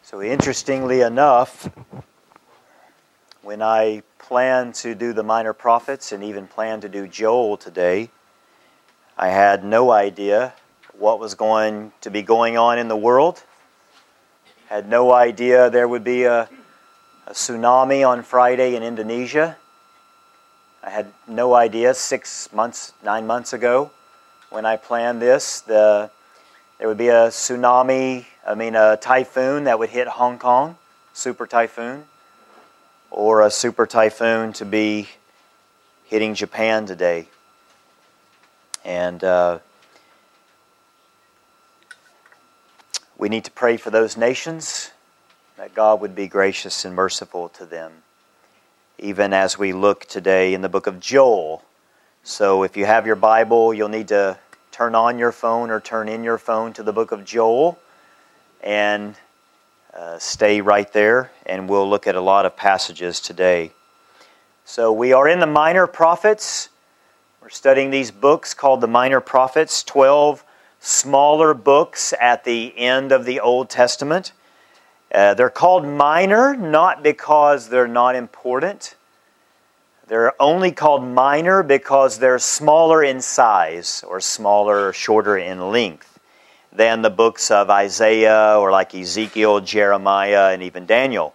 So interestingly enough, when I planned to do the Minor Prophets and even planned to do Joel today, I had no idea what was going to be going on in the world. Had no idea there would be a tsunami on Friday in Indonesia. I had no idea 9 months ago when I planned this, there would be a typhoon that would hit Hong Kong, super typhoon, or a super typhoon to be hitting Japan today. And we need to pray for those nations, that God would be gracious and merciful to them, even as we look today in the book of Joel. So if you have your Bible, you'll need to turn on your phone or turn in your phone to the book of Joel and stay right there, and we'll look at a lot of passages today. So we are in the Minor Prophets. We're studying these books called the Minor Prophets, 12 smaller books at the end of the Old Testament. They're called minor not because they're not important. They're only called minor because they're smaller in size, or smaller or shorter in length than the books of Isaiah or like Ezekiel, Jeremiah, and even Daniel.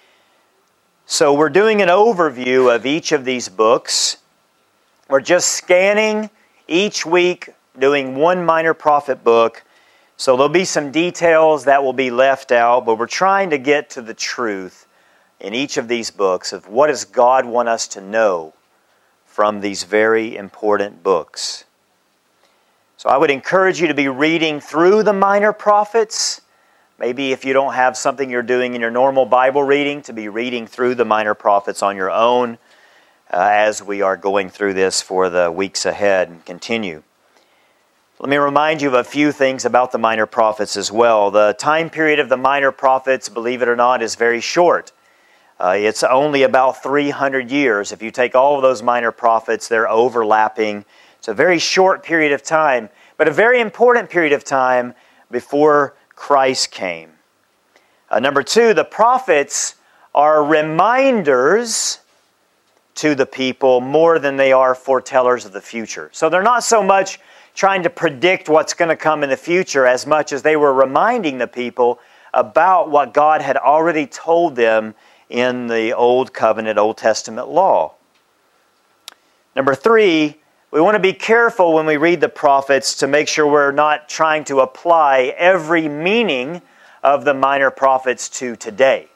So we're doing an overview of each of these books. We're just scanning each week, doing one Minor Prophet book. So there'll be some details that will be left out, but we're trying to get to the truth in each of these books of what does God want us to know from these very important books. So I would encourage you to be reading through the Minor Prophets. Maybe if you don't have something you're doing in your normal Bible reading, to be reading through the Minor Prophets on your own as we are going through this for the weeks ahead and continue. Let me remind you of a few things about the Minor Prophets as well. The time period of the Minor Prophets, believe it or not, is very short. It's only about 300 years. If you take all of those Minor Prophets, they're overlapping. It's a very short period of time, but a very important period of time before Christ came. Number two, the prophets are reminders to the people more than they are foretellers of the future. So they're not so much trying to predict what's going to come in the future as much as they were reminding the people about what God had already told them in the Old Covenant, Old Testament law. Number three, we want to be careful when we read the prophets to make sure we're not trying to apply every meaning of the Minor Prophets to today.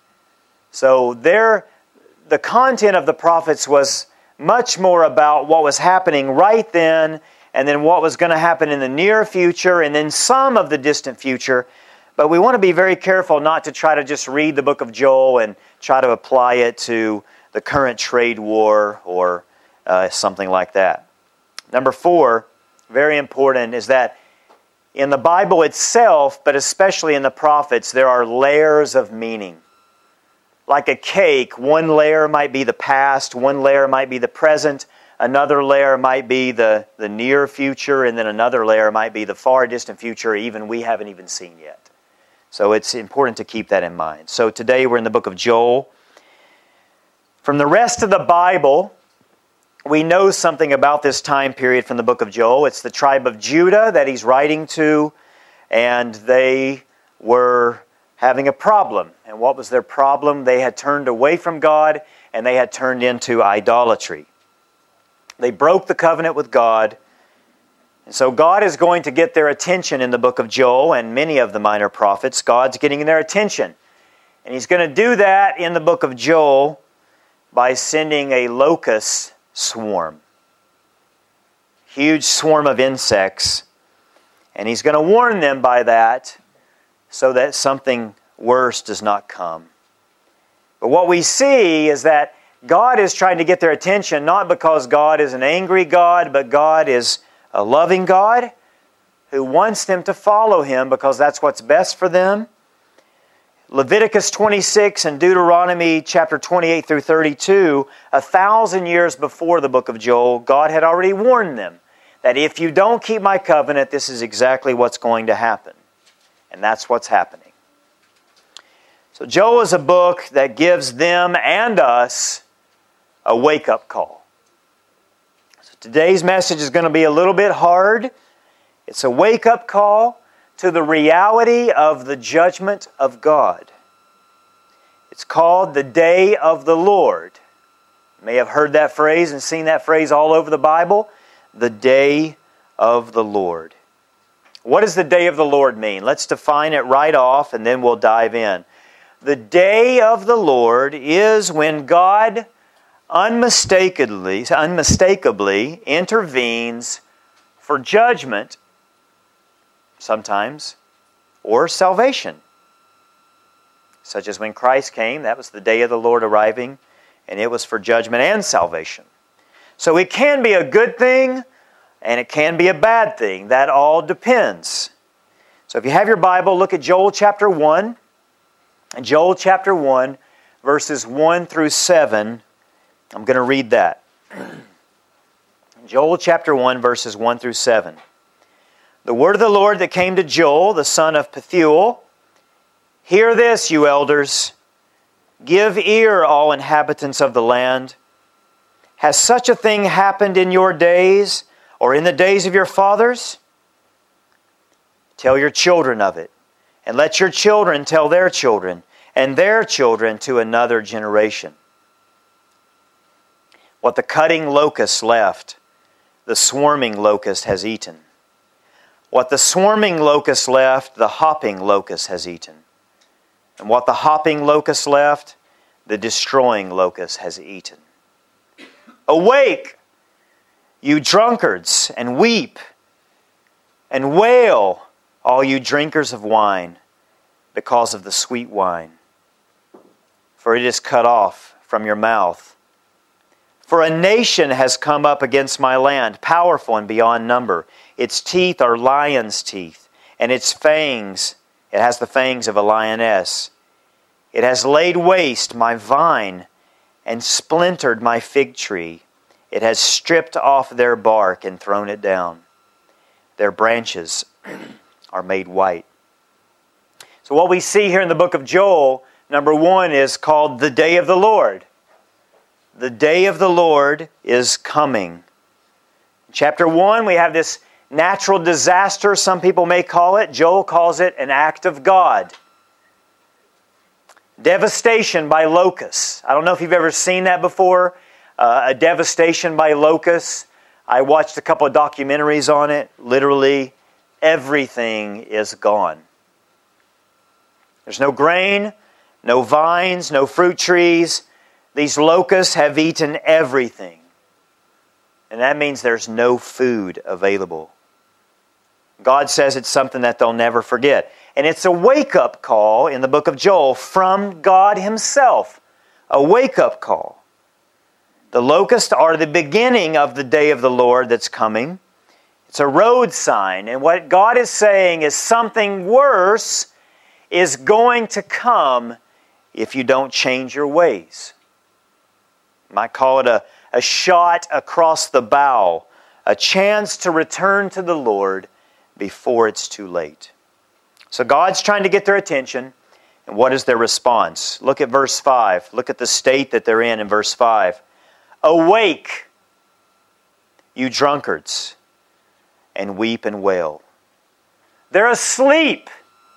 So the content of the prophets was much more about what was happening right then, and then what was going to happen in the near future, and then some of the distant future. But we want to be very careful not to try to just read the book of Joel and try to apply it to the current trade war or something like that. Number four, very important, is that in the Bible itself, but especially in the prophets, there are layers of meaning. Like a cake, one layer might be the past, one layer might be the present, another layer might be the near future, and then another layer might be the far distant future even we haven't even seen yet. So it's important to keep that in mind. So today we're in the book of Joel. From the rest of the Bible, we know something about this time period from the book of Joel. It's the tribe of Judah that he's writing to, and they were having a problem. And what was their problem? They had turned away from God, and they had turned into idolatry. They broke the covenant with God. And so God is going to get their attention in the book of Joel and many of the Minor Prophets. God's getting their attention. And He's going to do that in the book of Joel by sending a locust swarm. Huge swarm of insects. And He's going to warn them by that so that something worse does not come. But what we see is that God is trying to get their attention not because God is an angry God, but God is a loving God who wants them to follow Him because that's what's best for them. Leviticus 26 and Deuteronomy chapter 28 through 32, 1,000 years before the book of Joel, God had already warned them that if you don't keep my covenant, this is exactly what's going to happen. And that's what's happening. So Joel is a book that gives them and us a wake-up call. So today's message is going to be a little bit hard. It's a wake-up call to the reality of the judgment of God. It's called the Day of the Lord. You may have heard that phrase and seen that phrase all over the Bible. The Day of the Lord. What does the Day of the Lord mean? Let's define it right off and then we'll dive in. The Day of the Lord is when God unmistakably intervenes for judgment, sometimes, or salvation. Such as when Christ came, that was the Day of the Lord arriving, and it was for judgment and salvation. So it can be a good thing, and it can be a bad thing. That all depends. So if you have your Bible, look at Joel chapter 1. And Joel chapter 1, verses 1 through 7. I'm going to read that. Joel chapter 1, verses 1 through 7. The word of the Lord that came to Joel, the son of Pethuel. Hear this, you elders. Give ear, all inhabitants of the land. Has such a thing happened in your days, or in the days of your fathers? Tell your children of it, and let your children tell their children, and their children to another generation. What the cutting locust left, the swarming locust has eaten. What the swarming locust left, the hopping locust has eaten. And what the hopping locust left, the destroying locust has eaten. Awake, you drunkards, and weep, and wail, all you drinkers of wine, because of the sweet wine. For it is cut off from your mouth. For a nation has come up against my land, powerful and beyond number. Its teeth are lion's teeth, and its fangs, it has the fangs of a lioness. It has laid waste my vine and splintered my fig tree. It has stripped off their bark and thrown it down. Their branches are made white. So what we see here in the book of Joel, number 1, is called the Day of the Lord. The Day of the Lord is coming. In chapter 1, we have this natural disaster, some people may call it. Joel calls it an act of God. Devastation by locusts. I don't know if you've ever seen that before, a devastation by locusts. I watched a couple of documentaries on it. Literally, everything is gone. There's no grain, no vines, no fruit trees. These locusts have eaten everything. And that means there's no food available. God says it's something that they'll never forget. And it's a wake-up call in the book of Joel from God Himself. A wake-up call. The locusts are the beginning of the day of the Lord that's coming. It's a road sign. And what God is saying is something worse is going to come if you don't change your ways. You might call it a shot across the bow. A chance to return to the Lord before it's too late. So God's trying to get their attention. And what is their response? Look at verse 5. Look at the state that they're in verse 5. Awake, you drunkards, and weep and wail. They're asleep.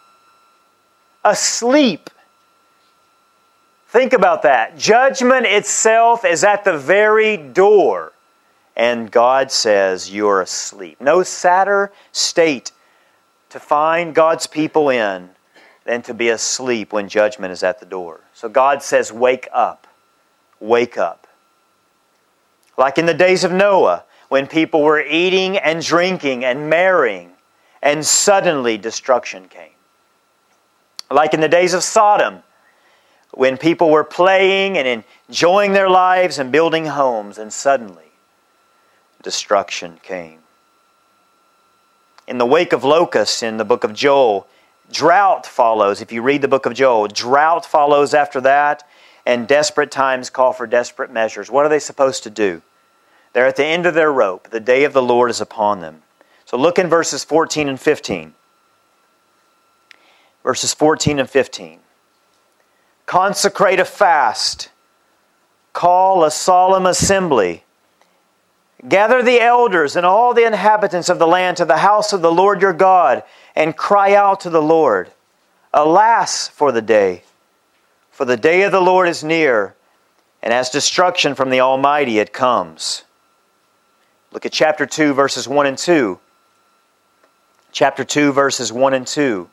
Asleep. Think about that. Judgment itself is at the very door. And God says you're asleep. No sadder state to find God's people in than to be asleep when judgment is at the door. So God says, wake up. Wake up. Like in the days of Noah, when people were eating and drinking and marrying, and suddenly destruction came. Like in the days of Sodom, when people were playing and enjoying their lives and building homes, and suddenly destruction came. In the wake of locusts in the book of Joel, drought follows. If you read the book of Joel, drought follows after that, and desperate times call for desperate measures. What are they supposed to do? They're at the end of their rope. The day of the Lord is upon them. So look in verses 14 and 15. Verses 14 and 15. consecrate a fast, call a solemn assembly, gather the elders and all the inhabitants of the land to the house of the Lord your God, and cry out to the Lord. Alas for the day of the Lord is near, and as destruction from the Almighty it comes. Look at chapter 2, verses 1 and 2. Chapter 2, verses 1 and 2.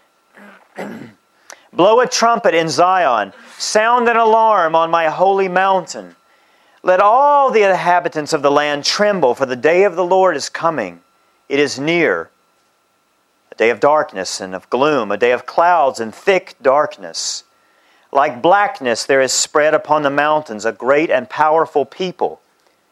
Blow a trumpet in Zion, sound an alarm on my holy mountain. Let all the inhabitants of the land tremble, for the day of the Lord is coming. It is near. A day of darkness and of gloom, a day of clouds and thick darkness. Like blackness there is spread upon the mountains a great and powerful people.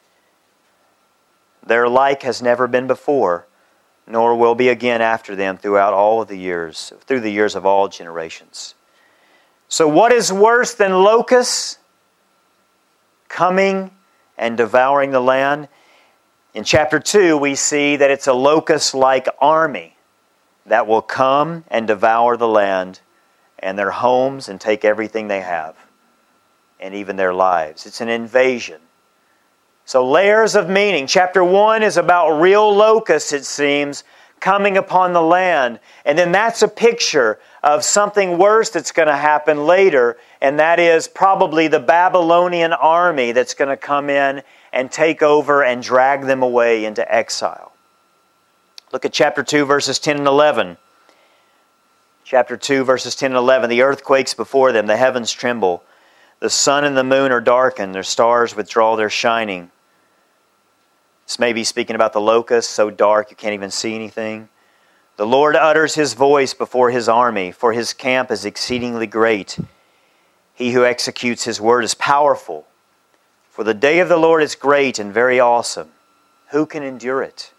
Their like has never been before, nor will be again after them throughout all of the years, through the years of all generations. So what is worse than locusts coming and devouring the land? In chapter 2, we see that it's a locust-like army that will come and devour the land and their homes and take everything they have, and even their lives. It's an invasion. So layers of meaning. Chapter 1 is about real locusts, it seems, coming upon the land. And then that's a picture of something worse that's going to happen later, and that is probably the Babylonian army that's going to come in and take over and drag them away into exile. Look at chapter 2, verses 10 and 11. Chapter 2, verses 10 and 11. The earth quakes before them, the heavens tremble. The sun and the moon are darkened, their stars withdraw their shining. This may be speaking about the locusts, so dark you can't even see anything. The Lord utters His voice before His army, for His camp is exceedingly great. He who executes His word is powerful. For the day of the Lord is great and very awesome. Who can endure it?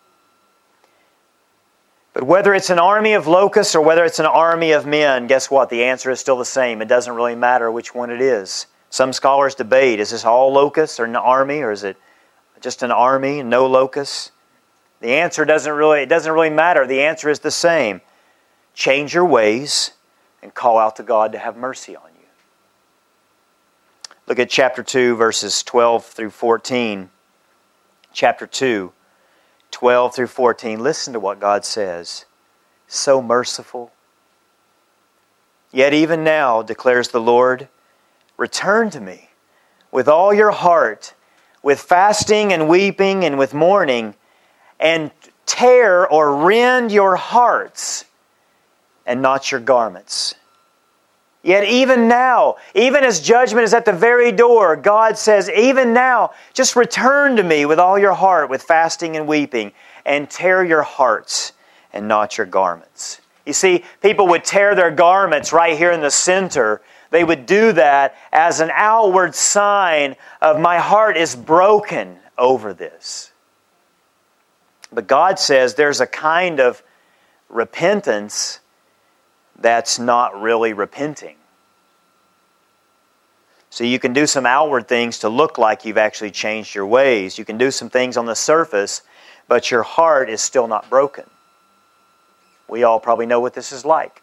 But whether it's an army of locusts or whether it's an army of men, guess what? The answer is still the same. It doesn't really matter which one it is. Some scholars debate, is this all locusts or an army, or is it just an army and no locusts? The answer doesn't really matter. The answer is the same. Change your ways and call out to God to have mercy on you. Look at chapter 2, verses 12 through 14. Chapter 2, 12 through 14. Listen to what God says. So merciful. Yet even now, declares the Lord, return to me with all your heart, with fasting and weeping and with mourning, and tear or rend your hearts and not your garments. Yet even now, even as judgment is at the very door, God says, even now, just return to me with all your heart, with fasting and weeping, and tear your hearts and not your garments. You see, people would tear their garments right here in the center. They would do that as an outward sign of my heart is broken over this. But God says there's a kind of repentance that's not really repenting. So you can do some outward things to look like you've actually changed your ways. You can do some things on the surface, but your heart is still not broken. We all probably know what this is like.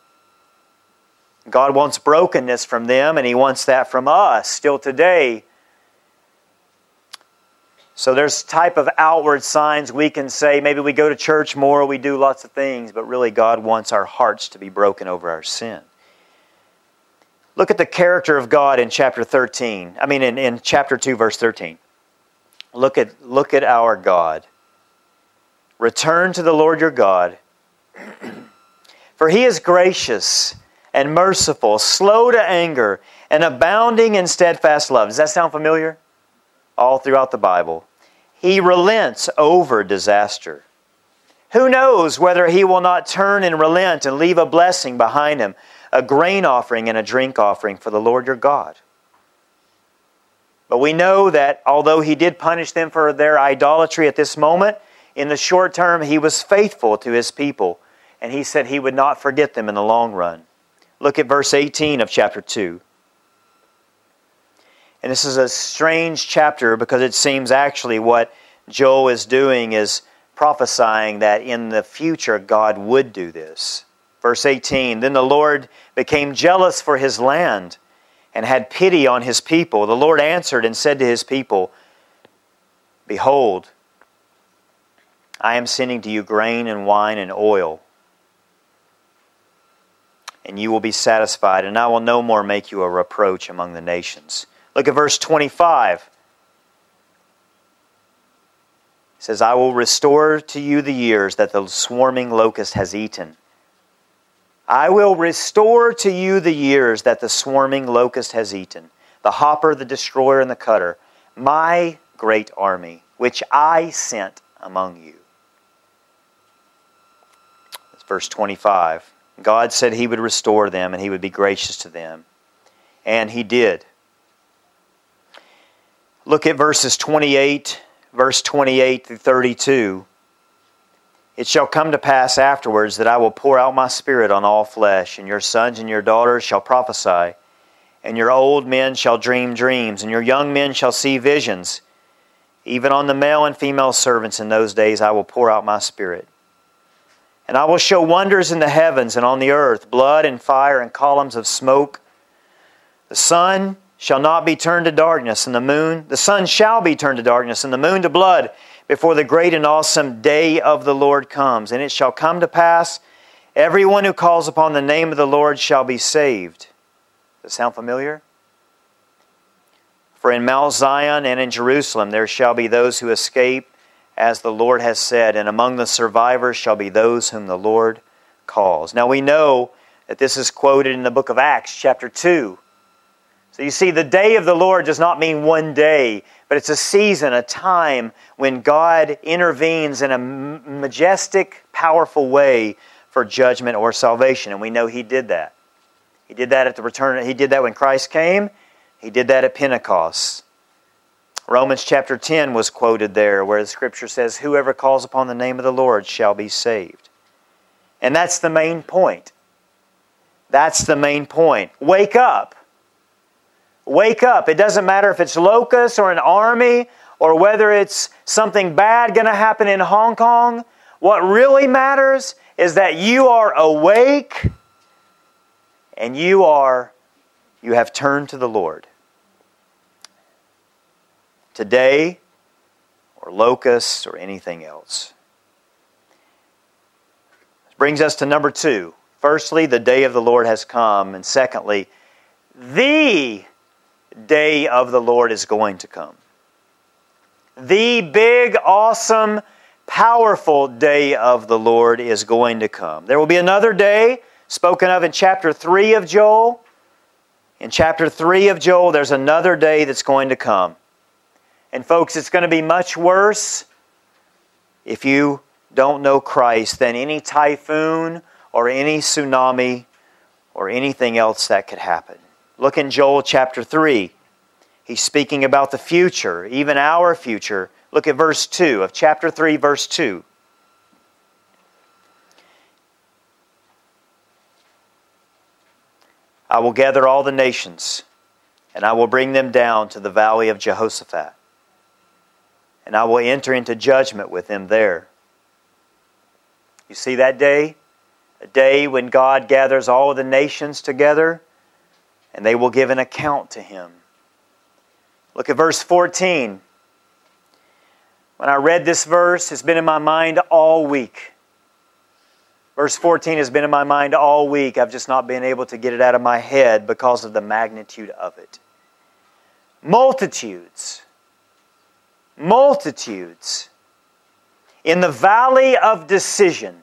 God wants brokenness from them, and He wants that from us still today. So there's type of outward signs we can say. Maybe we go to church more, we do lots of things, but really God wants our hearts to be broken over our sin. Look at the character of God in chapter 13. In chapter 2, verse 13. Look at our God. Return to the Lord your God, for He is gracious and merciful, slow to anger, and abounding in steadfast love. Does that sound familiar? All throughout the Bible. He relents over disaster. Who knows whether He will not turn and relent and leave a blessing behind Him, a grain offering and a drink offering for the Lord your God. But we know that although He did punish them for their idolatry at this moment, in the short term He was faithful to His people, and He said He would not forget them in the long run. Look at verse 18 of chapter 2. And this is a strange chapter because it seems actually what Joel is doing is prophesying that in the future God would do this. Verse 18, then the Lord became jealous for his land and had pity on his people. The Lord answered and said to his people, behold, I am sending to you grain and wine and oil, and you will be satisfied, and I will no more make you a reproach among the nations. Look at verse 25. It says, I will restore to you the years that the swarming locust has eaten. I will restore to you the years that the swarming locust has eaten, the hopper, the destroyer, and the cutter, my great army, which I sent among you. That's verse 25. God said He would restore them and He would be gracious to them. And He did. Look at verse 28 through 32. It shall come to pass afterwards that I will pour out my Spirit on all flesh, and your sons and your daughters shall prophesy, and your old men shall dream dreams, and your young men shall see visions. Even on the male and female servants in those days I will pour out my Spirit. And I will show wonders in the heavens and on the earth, blood and fire and columns of smoke. The sun shall not be turned to darkness, and the sun shall be turned to darkness, and the moon to blood, before the great and awesome day of the Lord comes. And it shall come to pass, everyone who calls upon the name of the Lord shall be saved. Does that sound familiar? For in Mount Zion and in Jerusalem there shall be those who escape, as the Lord has said, and among the survivors shall be those whom the Lord calls. Now we know that this is quoted in the book of Acts, chapter 2. So you see, the day of the Lord does not mean one day, but it's a season, a time when God intervenes in a majestic, powerful way for judgment or salvation. And we know He did that. He did that at the return. He did that when Christ came. He did that at Pentecost. Romans chapter 10 was quoted there, where the Scripture says, whoever calls upon the name of the Lord shall be saved. And that's the main point. That's the main point. Wake up. Wake up. It doesn't matter if it's locusts or an army or whether it's something bad going to happen in Hong Kong. What really matters is that you are awake and you have turned to the Lord. Today, or locusts, or anything else. This brings us to number 2. Firstly, the day of the Lord has come. And secondly, the day of the Lord is going to come. The big, awesome, powerful day of the Lord is going to come. There will be another day spoken of in chapter 3 of Joel. In chapter 3 of Joel, there's another day that's going to come. And folks, it's going to be much worse if you don't know Christ than any typhoon or any tsunami or anything else that could happen. Look in Joel chapter 3. He's speaking about the future, even our future. Look at verse 2 of chapter 3, verse 2. I will gather all the nations, and I will bring them down to the valley of Jehoshaphat, and I will enter into judgment with them there. You see that day? A day when God gathers all of the nations together, and they will give an account to Him. Look at verse 14. When I read this verse, it's been in my mind all week. Verse 14 has been in my mind all week. I've just not been able to get it out of my head because of the magnitude of it. Multitudes in the valley of decision.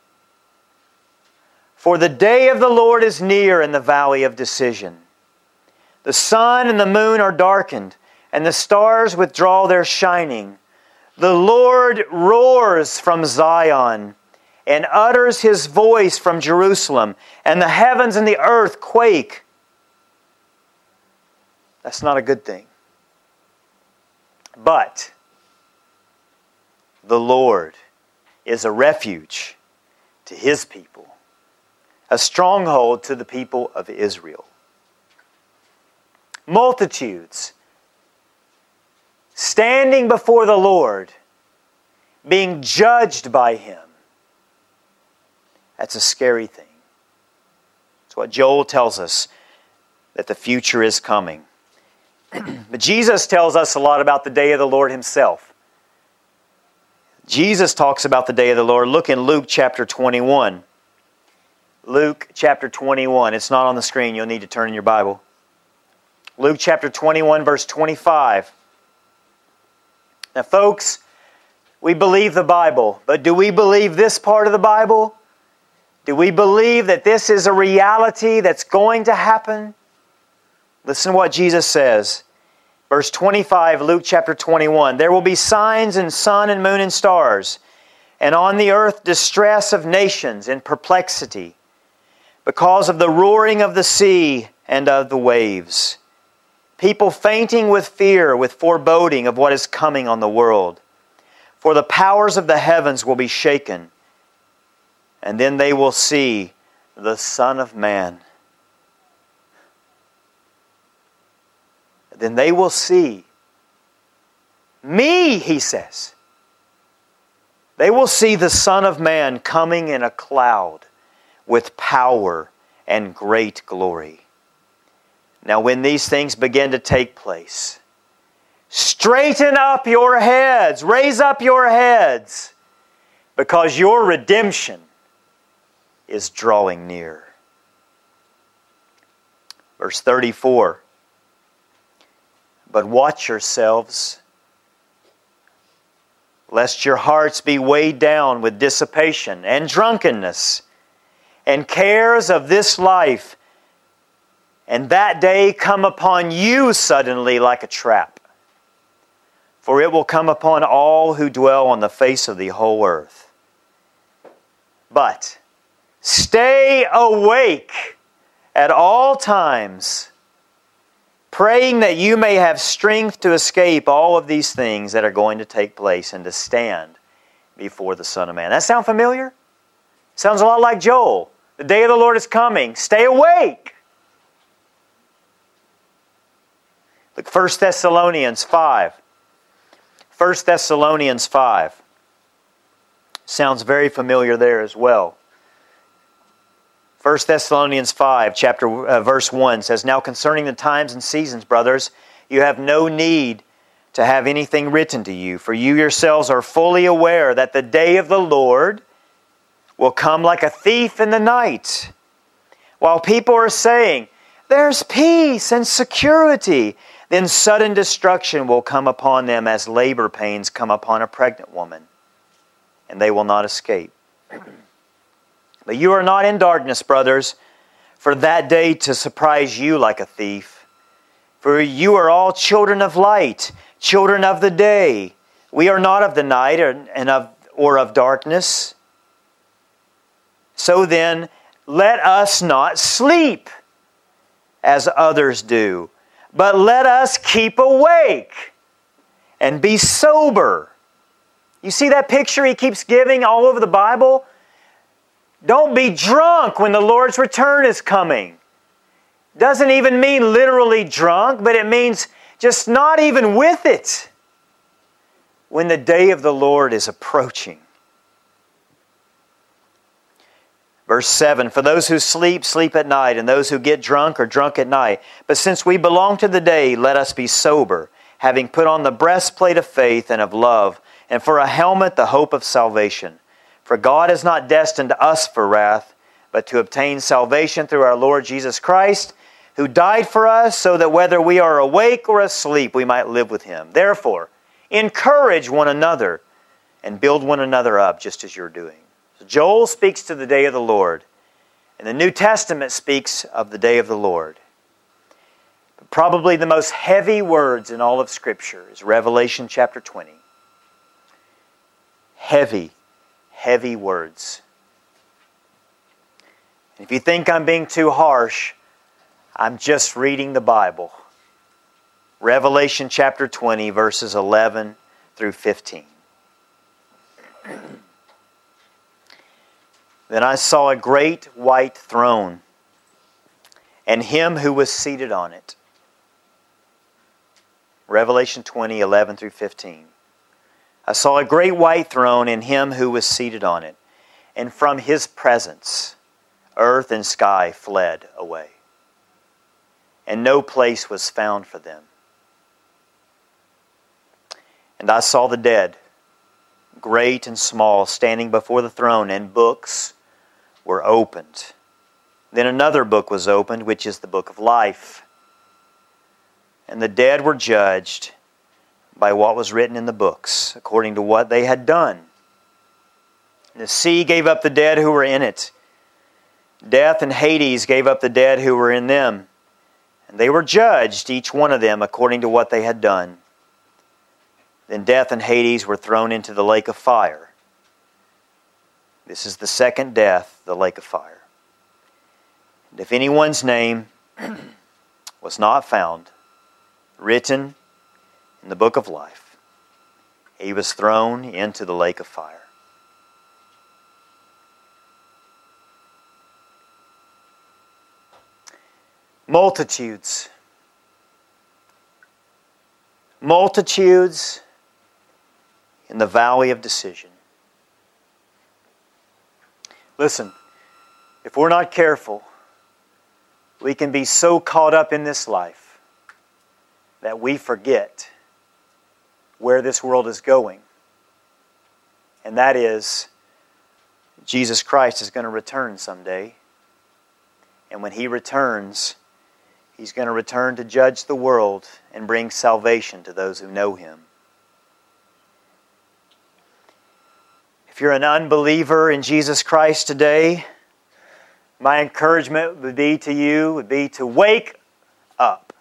For the day of the Lord is near in the valley of decision. The sun and the moon are darkened, and the stars withdraw their shining. The Lord roars from Zion and utters His voice from Jerusalem, and the heavens and the earth quake. That's not a good thing. But the Lord is a refuge to His people, a stronghold to the people of Israel. Multitudes standing before the Lord, being judged by Him. That's a scary thing. It's what Joel tells us, that the future is coming. But Jesus tells us a lot about the day of the Lord Himself. Jesus talks about the day of the Lord. Look in Luke chapter 21. Luke chapter 21. It's not on the screen. You'll need to turn in your Bible. Luke chapter 21, verse 25. Now, folks, we believe the Bible, but do we believe this part of the Bible? Do we believe that this is a reality that's going to happen? Listen to what Jesus says. Verse 25, Luke chapter 21. There will be signs in sun and moon and stars, and on the earth distress of nations and perplexity, because of the roaring of the sea and of the waves. People fainting with fear, with foreboding of what is coming on the world. For the powers of the heavens will be shaken, and then they will see the Son of Man. Then they will see me, He says. They will see the Son of Man coming in a cloud with power and great glory. Now, when these things begin to take place, straighten up your heads, raise up your heads, because your redemption is drawing near. Verse 34. But watch yourselves, lest your hearts be weighed down with dissipation and drunkenness and cares of this life, and that day come upon you suddenly like a trap. For it will come upon all who dwell on the face of the whole earth. But stay awake at all times, praying that you may have strength to escape all of these things that are going to take place and to stand before the Son of Man. That sound familiar? Sounds a lot like Joel. The day of the Lord is coming. Stay awake. Look, 1 Thessalonians 5. 1 Thessalonians 5. Sounds very familiar there as well. 1 Thessalonians 5, verse 1 says, Now concerning the times and seasons, brothers, you have no need to have anything written to you, for you yourselves are fully aware that the day of the Lord will come like a thief in the night. While people are saying, there's peace and security, then sudden destruction will come upon them as labor pains come upon a pregnant woman, and they will not escape. But you are not in darkness, brothers, for that day to surprise you like a thief. For you are all children of light, children of the day. We are not of the night or of darkness. So then, let us not sleep as others do, but let us keep awake and be sober. You see that picture he keeps giving all over the Bible? Don't be drunk when the Lord's return is coming. Doesn't even mean literally drunk, but it means just not even with it when the day of the Lord is approaching. Verse 7, For those who sleep, sleep at night, and those who get drunk are drunk at night. But since we belong to the day, let us be sober, having put on the breastplate of faith and of love, and for a helmet the hope of salvation. For God has not destined us for wrath, but to obtain salvation through our Lord Jesus Christ, who died for us, so that whether we are awake or asleep, we might live with Him. Therefore, encourage one another and build one another up, just as you're doing. So Joel speaks to the day of the Lord, and the New Testament speaks of the day of the Lord. But probably the most heavy words in all of Scripture is Revelation chapter 20. Heavy words. If you think I'm being too harsh, I'm just reading the Bible. Revelation chapter 20, verses 11 through 15. Then I saw a great white throne, and Him who was seated on it. Revelation 20, 11 through 15. I saw a great white throne and Him who was seated on it. And from His presence, Earth and sky fled away, and no place was found for them. And I saw the dead, great and small, standing before the throne, and books were opened. Then another book was opened, which is the book of life. And the dead were judged by what was written in the books, according to what they had done. The sea gave up the dead who were in it. Death and Hades gave up the dead who were in them. And they were judged, each one of them, according to what they had done. Then death and Hades were thrown into the lake of fire. This is the second death, the lake of fire. And if anyone's name was not found written in the book of life, he was thrown into the lake of fire. Multitudes. Multitudes in the valley of decision. Listen, if we're not careful, we can be so caught up in this life that we forget where this world is going. And that is, Jesus Christ is going to return someday. And when He returns, He's going to return to judge the world and bring salvation to those who know Him. If you're an unbeliever in Jesus Christ today, my encouragement would be to wake up.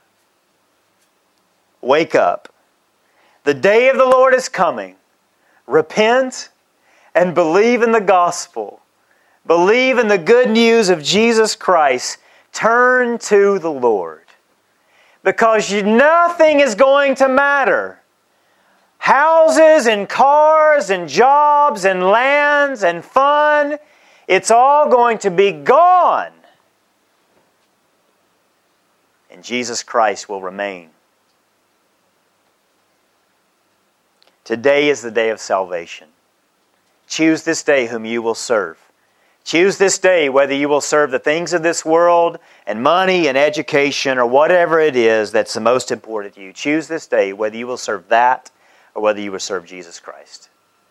Wake up. The day of the Lord is coming. Repent and believe in the gospel. Believe in the good news of Jesus Christ. Turn to the Lord. Because nothing is going to matter. Houses and cars and jobs and lands and fun, it's all going to be gone. And Jesus Christ will remain. Today is the day of salvation. Choose this day whom you will serve. Choose this day whether you will serve the things of this world and money and education or whatever it is that's the most important to you. Choose this day whether you will serve that or whether you will serve Jesus Christ.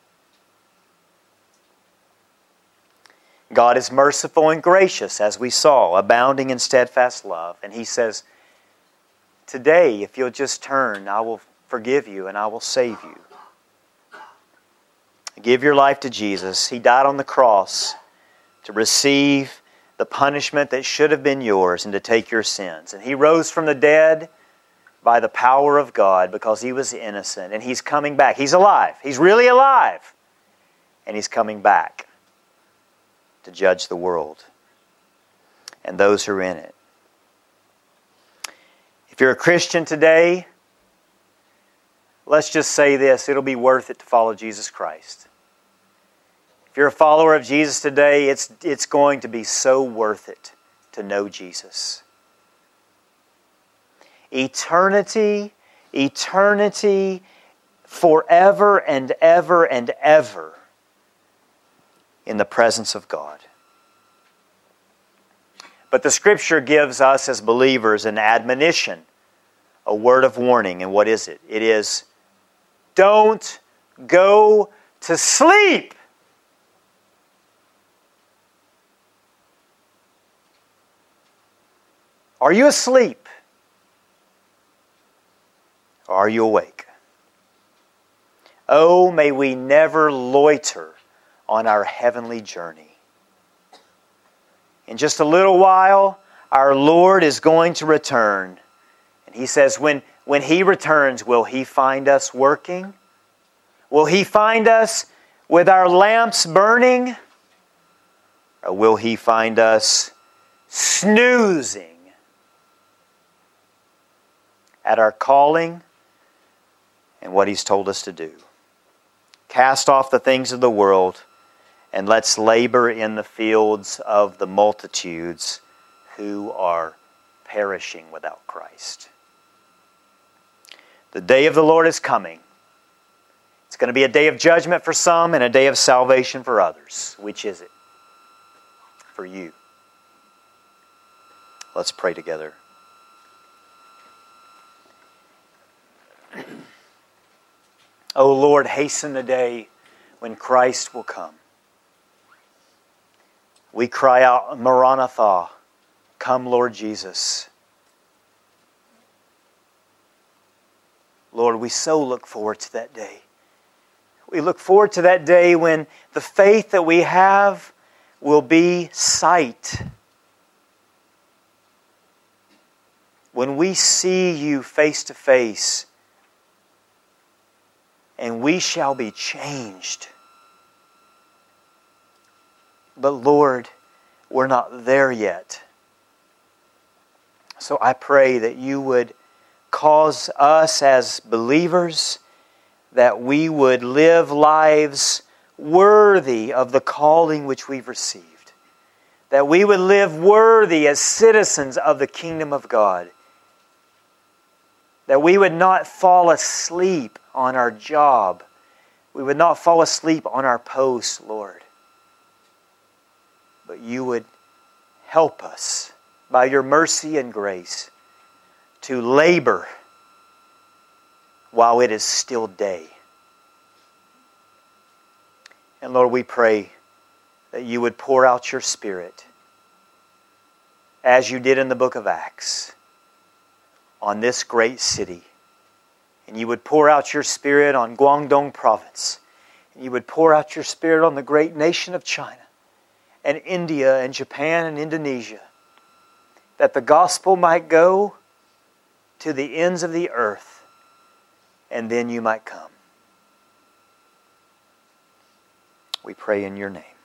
God is merciful and gracious, as we saw, abounding in steadfast love. And He says, today, if you'll just turn, I will forgive you and I will save you. Give your life to Jesus. He died on the cross to receive the punishment that should have been yours and to take your sins. And He rose from the dead by the power of God because He was innocent. And He's coming back. He's alive. He's really alive. And He's coming back to judge the world and those who are in it. If you're a Christian today, let's just say this, it'll be worth it to follow Jesus Christ. If you're a follower of Jesus today, it's going to be so worth it to know Jesus. Eternity, forever and ever and ever in the presence of God. But the Scripture gives us as believers an admonition, a word of warning. And what is it? It is, don't go to sleep. Are you asleep? Or are you awake? Oh, may we never loiter on our heavenly journey. In just a little while, our Lord is going to return. And He says, when He returns, will He find us working? Will He find us with our lamps burning? Or will He find us snoozing at our calling and what He's told us to do? Cast off the things of the world and let's labor in the fields of the multitudes who are perishing without Christ. The day of the Lord is coming. It's going to be a day of judgment for some and a day of salvation for others. Which is it? For you. Let's pray together. O Lord, hasten the day when Christ will come. We cry out, Maranatha, come Lord Jesus. Lord, we so look forward to that day. We look forward to that day when the faith that we have will be sight. When we see you face to face, and we shall be changed. But Lord, we're not there yet. So I pray that you would cause us as believers, that we would live lives worthy of the calling which we've received. That we would live worthy as citizens of the kingdom of God. That we would not fall asleep on our job. We would not fall asleep on our post, Lord. But you would help us by your mercy and grace to labor while it is still day. And Lord, we pray that you would pour out your Spirit as you did in the book of Acts on this great city. And you would pour out your Spirit on Guangdong province. And you would pour out your Spirit on the great nation of China and India and Japan and Indonesia. That the gospel might go to the ends of the earth. And then you might come. We pray in your name.